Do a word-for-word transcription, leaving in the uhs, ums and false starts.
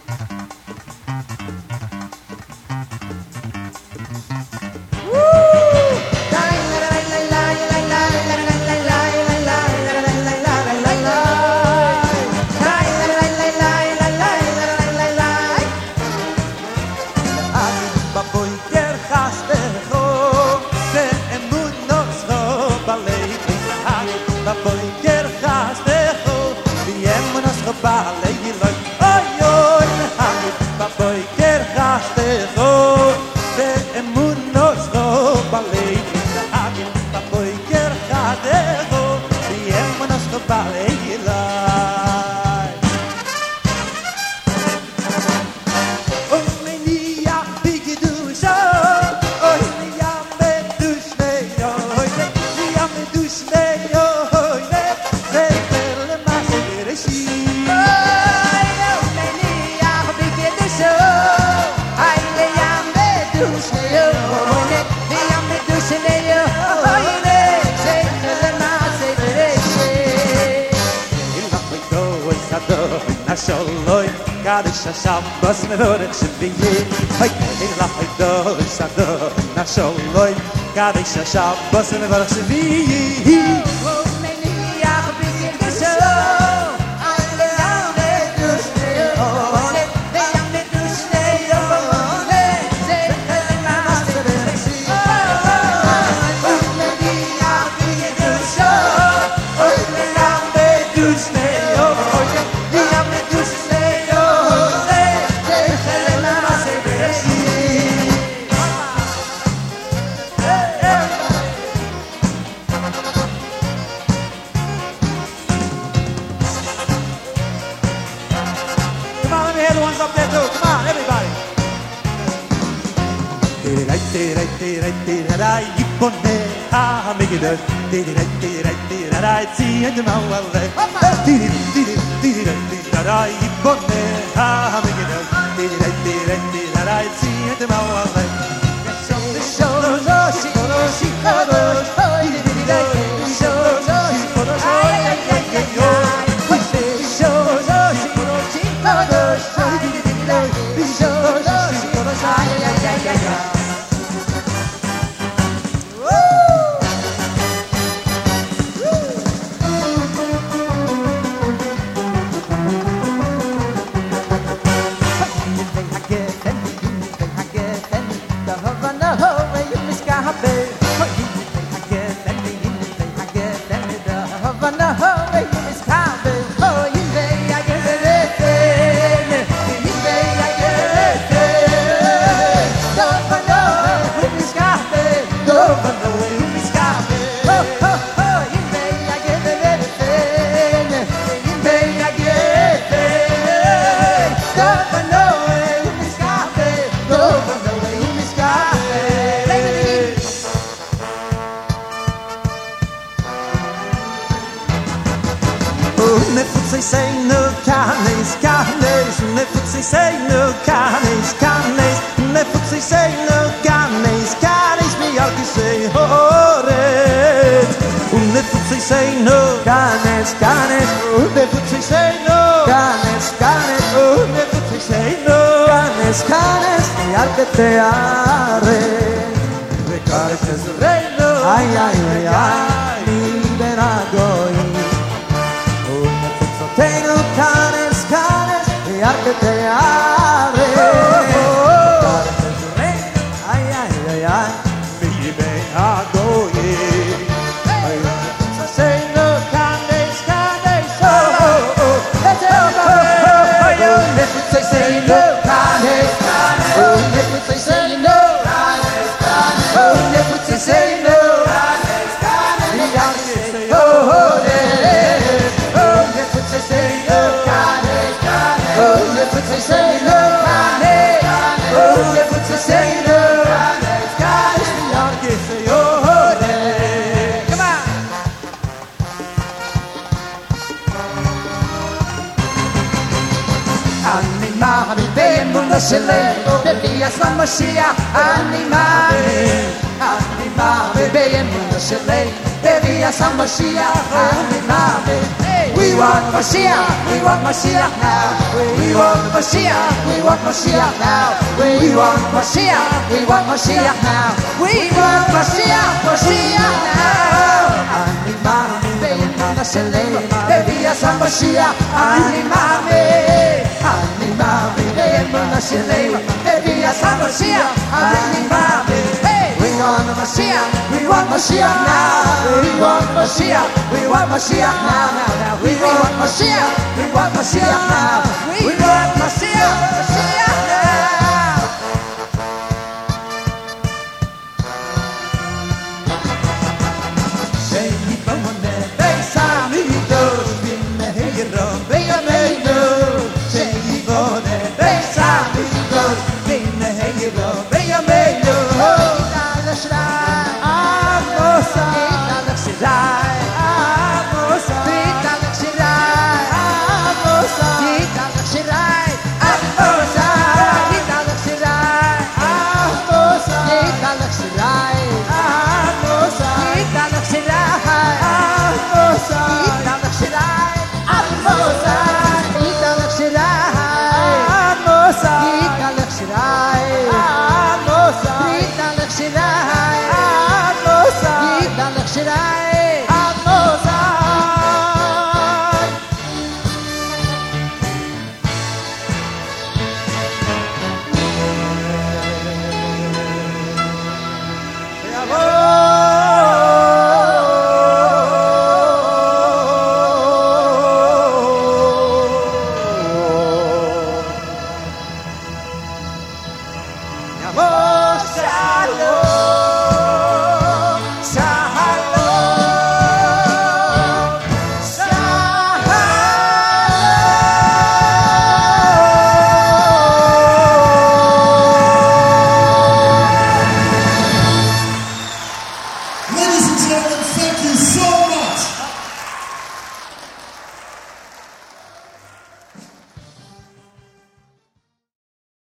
Shabbos mevorach shviye hay in la haydo shado na sholoy kadesh shabbos mevorach shviye Mashiach, ani mame, We want Mashiach, we want Mashiach now. We want Mashiach, we want Mashiach now. We want Mashiach, we want Mashiach now. We want Mashiach, Mashiach now. Ani mami, be'emuna shelei, be'vias HaMashiach. Ani mami, ani mami, be'emuna shelei, be'vias HaMashiach. Ani mami, hey, we want Mashiach, we want Mashiach now. We want Mashiach, we want Mashiach now. Now, now, we want Mashiach, we want Mashiach now. We want Mashiach.